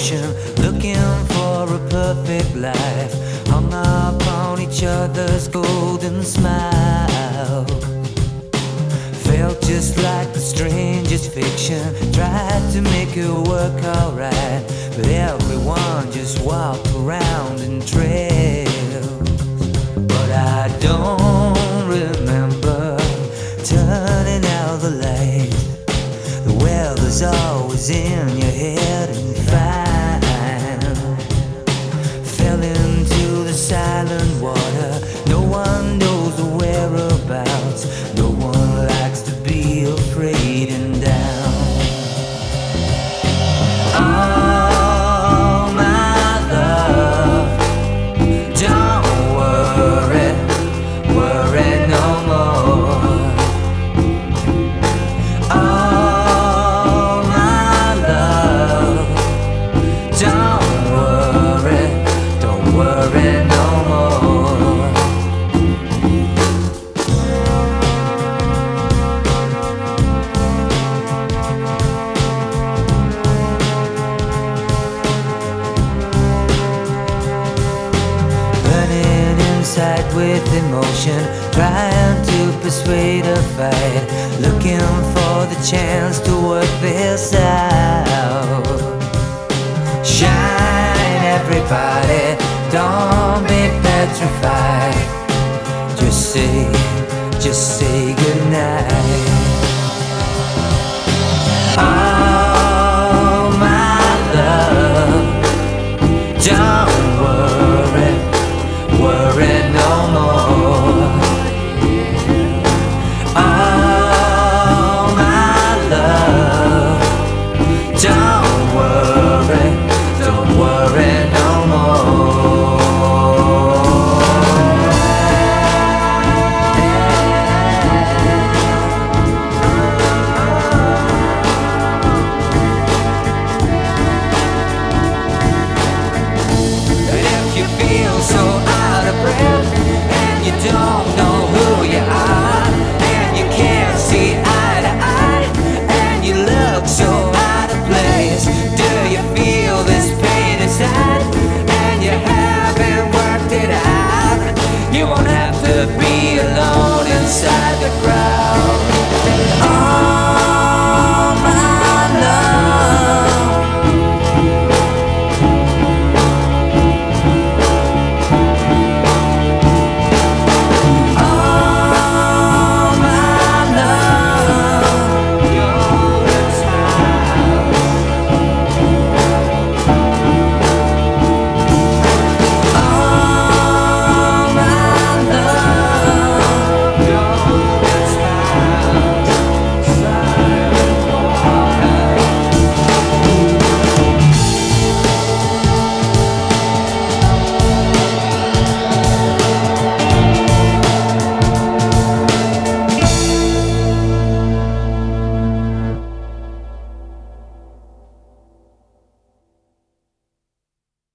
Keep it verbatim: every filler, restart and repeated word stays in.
emotion, looking for a perfect life, hung upon each other's golden smile. Felt just like the strangest fiction, tried to make it work alright, but everyone just walked around in trails. But I don't remember turning out the light. The weather's always in your head and fine. Fell into the silent water, no one knows the whereabouts, no one likes to be afraid and down. Oh my love, don't worry, worry no more. Oh my love, don't worry, don't worry no more. Burning inside with emotion, trying to persuade a fight, looking for the chance to work this out. Shine everybody, don't be petrified. Just say, just say goodnight. Oh my love, don't worry, worry no more. Oh my love, don't worry, don't worry no more. And if you feel so out of breath, and you don't know who you are, and you can't see eye to eye, and you look so out of place, do you feel this pain inside, and you haven't worked it out? You won't have to be alone inside the crowd.